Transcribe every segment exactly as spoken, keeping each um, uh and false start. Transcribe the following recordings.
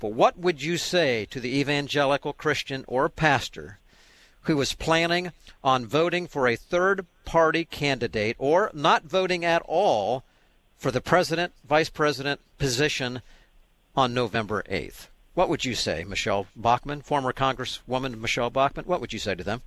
But what would you say to the evangelical Christian or pastor who is planning on voting for a third-party candidate or not voting at all for the president, vice president position on November eighth? What would you say, Michelle Bachmann, former Congresswoman Michelle Bachmann? What would you say to them?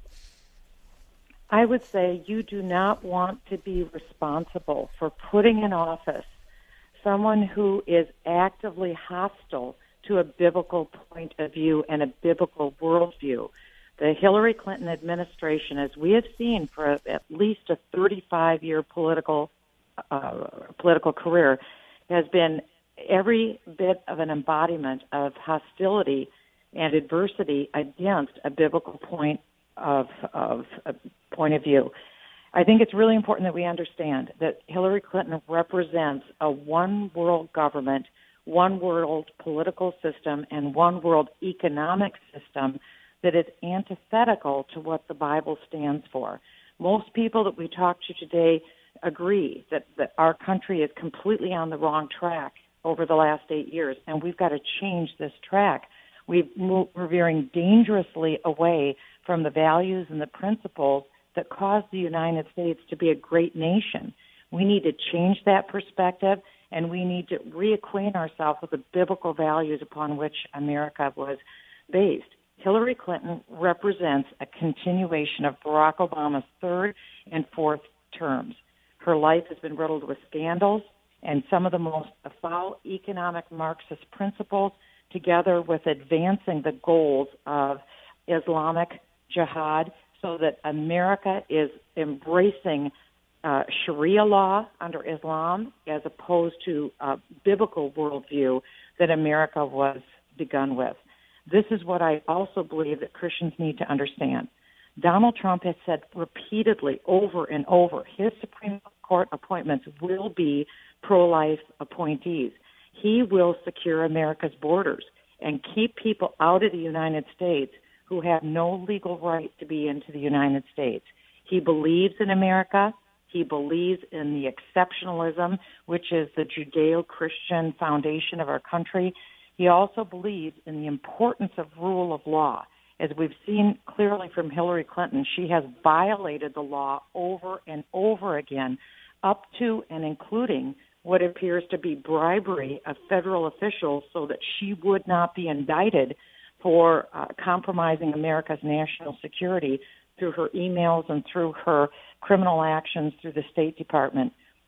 I would say you do not want to be responsible for putting in office someone who is actively hostile to a biblical point of view and a biblical worldview. The Hillary Clinton administration, as we have seen for at least a thirty-five-year political uh, political career, has been every bit of an embodiment of hostility and adversity against a biblical point of, of a point of view. I think it's really important that we understand that Hillary Clinton represents a one-world government, one-world political system, and one-world economic system that is antithetical to what the Bible stands for. Most people that we talk to today agree that, that our country is completely on the wrong track over the last eight years, and we've got to change this track. We've moved, we're veering dangerously away from the values and the principles that caused the United States to be a great nation. We need to change that perspective, and we need to reacquaint ourselves with the biblical values upon which America was based. Hillary Clinton represents a continuation of Barack Obama's third and fourth terms. Her life has been riddled with scandals and some of the most foul economic Marxist principles, together with advancing the goals of Islamic jihad, so that America is embracing uh, Sharia law under Islam as opposed to a biblical worldview that America was begun with. This is what I also believe that Christians need to understand. Donald Trump has said repeatedly over and over his Supreme Court appointments will be pro-life appointees. He will secure America's borders and keep people out of the United States who have no legal right to be into the United States. He believes in America. He believes in the exceptionalism, which is the Judeo-Christian foundation of our country. He also believes in the importance of rule of law. As we've seen clearly from Hillary Clinton, she has violated the law over and over again, up to and including what appears to be bribery of federal officials so that she would not be indicted for uh, compromising America's national security through her emails and through her criminal actions through the State Department.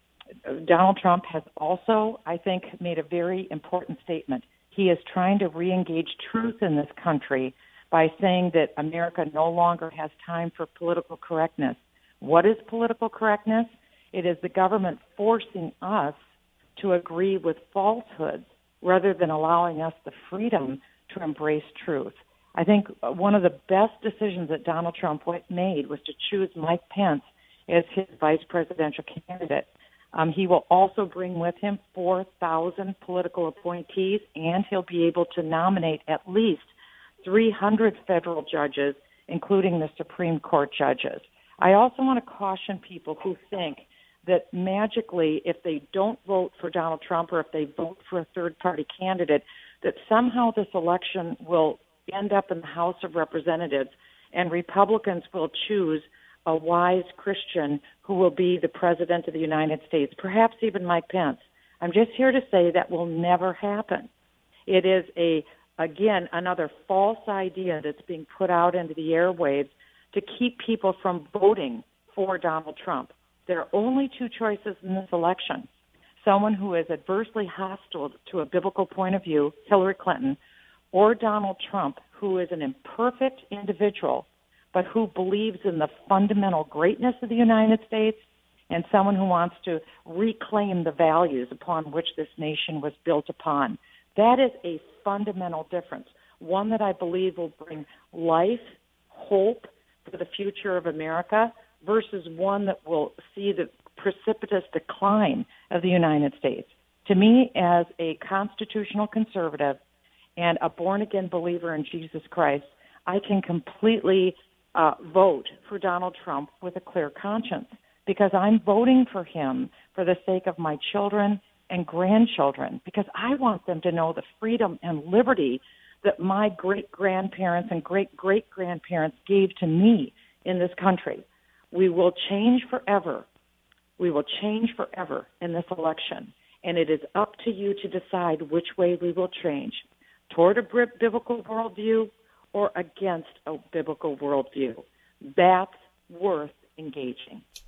Donald Trump has also, I think, made a very important statement. He is trying to reengage truth in this country by saying that America no longer has time for political correctness. What is political correctness? It is the government forcing us to agree with falsehoods rather than allowing us the freedom to embrace truth. I think one of the best decisions that Donald Trump made was to choose Mike Pence as his vice presidential candidate. Um, he will also bring with him four thousand political appointees, and he'll be able to nominate at least three hundred federal judges, including the Supreme Court judges. I also want to caution people who think that magically, if they don't vote for Donald Trump or if they vote for a third-party candidate, that somehow this election will end up in the House of Representatives and Republicans will choose a wise Christian who will be the President of the United States, perhaps even Mike Pence. I'm just here to say that will never happen. It is, a again, another false idea that's being put out into the airwaves to keep people from voting for Donald Trump. There are only two choices in this election. Someone who is adversely hostile to a biblical point of view, Hillary Clinton, or Donald Trump, who is an imperfect individual, but who believes in the fundamental greatness of the United States, and someone who wants to reclaim the values upon which this nation was built upon. That is a fundamental difference, one that I believe will bring life, hope for the future of America, versus one that will see the precipitous decline of the United States. To me, as a constitutional conservative and a born-again believer in Jesus Christ, I can completely uh, vote for Donald Trump with a clear conscience because I'm voting for him for the sake of my children and grandchildren, because I want them to know the freedom and liberty that my great-grandparents and great-great-grandparents gave to me in this country. We will change forever. We will change forever in this election, and it is up to you to decide which way we will change, toward a biblical worldview or against a biblical worldview. That's worth engaging.